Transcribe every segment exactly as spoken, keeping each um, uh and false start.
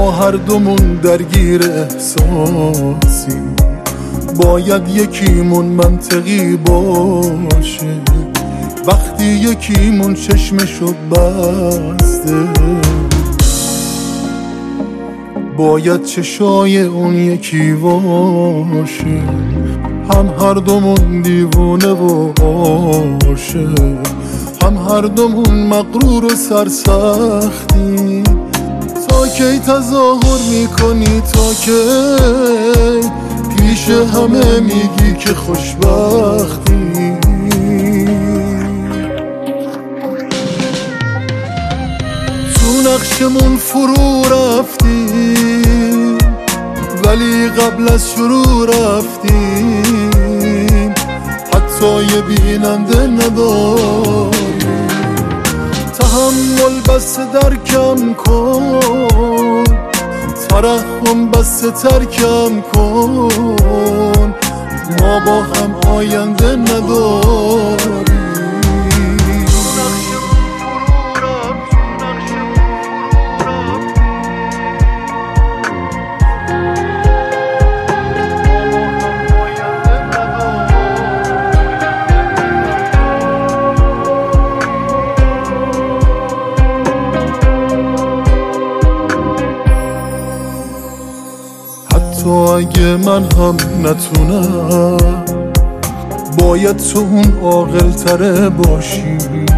ما هر دومون درگیر احساسی، باید یکیمون منطقی باشه. وقتی یکیمون چشمشو بسته، باید چشای اون یکی باشه. هم هر دومون دیوونه و عاشق، هم هر دومون مغرور و سرسختی. تا کی تظاهر میکنی؟ تا کی پیش همه میگی که خوشبختی؟ تو نقشمون فرو رفتی، ولی قبل از شروع رفتیم. حتی یه بیننده نداری، تحمل بس درکم کن، ترحم بس ترکم کن. ما با هم آینده نداری. تو اگه من هم نتونم، باید تو اون عاقل تره باشی.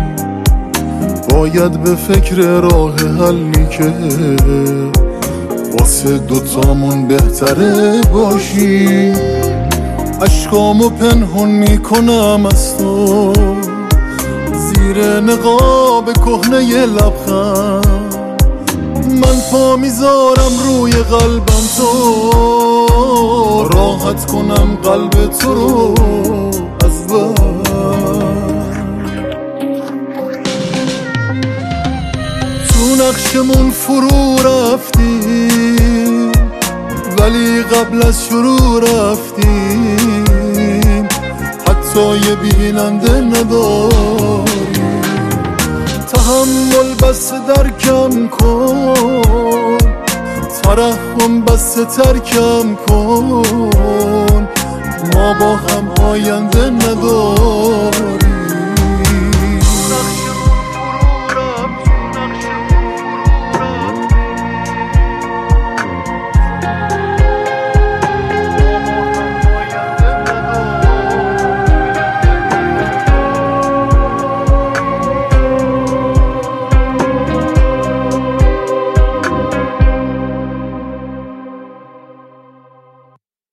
باید به فکر راه حلی که واسه دوتامون بهتره باشی. عشقامو پنهون میکنم از تو، زیر نقاب کهنه ی لبخند. من پا میذارم روی قلبم تو، راحت کنم قلب تو رو از بر. تو نقشمون فرو رفتی، ولی قبل از شروع رفتیم. حتی یه بیننده نداری، تحمل بس درکم کن، ترحم بس ترکم کن. ما با هم آینده نداری.